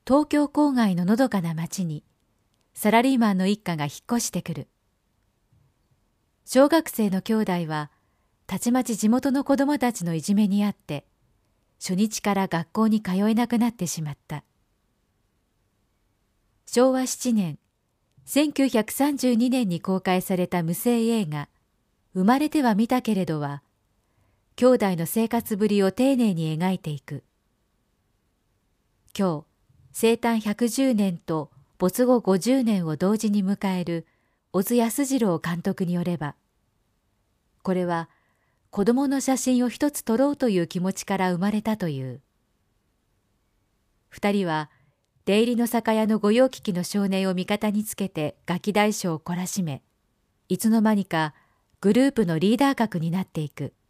東京郊外ののどかな町にサラリーマンの一家が引っ越してくる。小学生の兄弟はたちまち地元の子供たちのいじめにあって初日から学校に通えなくなってしまった。昭和7年1932年に公開された無声映画「生まれては見たけれど」は兄弟の生活ぶりを丁寧に描いていく。今日生誕110年と没後50年を同時に迎える小津安二郎監督によれば、これは子供の写真を一つ撮ろうという気持ちから生まれたという。二人は出入りの酒屋の御用聞きの少年を味方につけてガキ大将を懲らしめ、いつの間にかグループのリーダー格になっていく。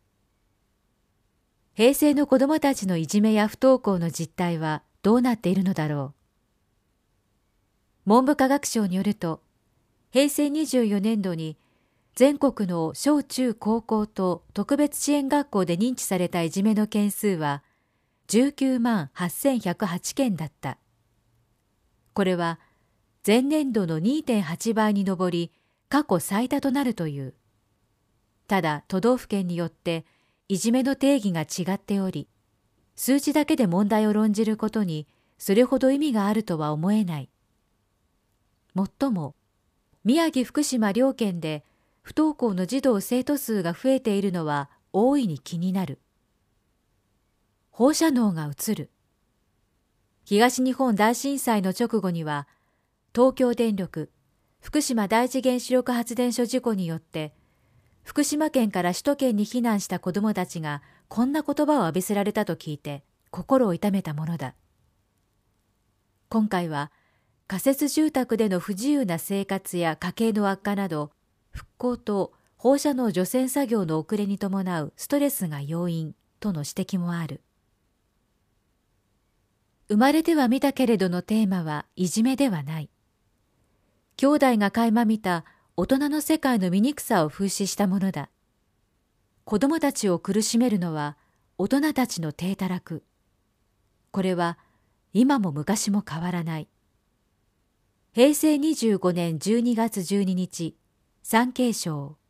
平成の子供たちのいじめや不登校の実態はどうなっているのだろう。文部科学省によると、平成24年度に全国の小中高校と特別支援学校で認知されたいじめの件数は19万8108件だった。これは前年度の 2.8 倍に上り、過去最多となるという。ただ都道府県によっていじめの定義が違っており、数字だけで問題を論じることにそれほど意味があるとは思えない。もっとも、宮城福島両県で不登校の児童生徒数が増えているのは大いに気になる。放射能が移る。東日本大震災の直後には、東京電力福島第一原子力発電所事故によって福島県から首都圏に避難した子どもたちがこんな言葉を浴びせられたと聞いて心を痛めたものだ。今回は仮設住宅での不自由な生活や家計の悪化など、復興と放射能除染作業の遅れに伴うストレスが要因との指摘もある。生まれては見たけれどのテーマはいじめではない。兄弟が垣間見た大人の世界の醜さを風刺したものだ。子供たちを苦しめるのは大人たちの体たらく。これは今も昔も変わらない。平成25年12月12日、産経省。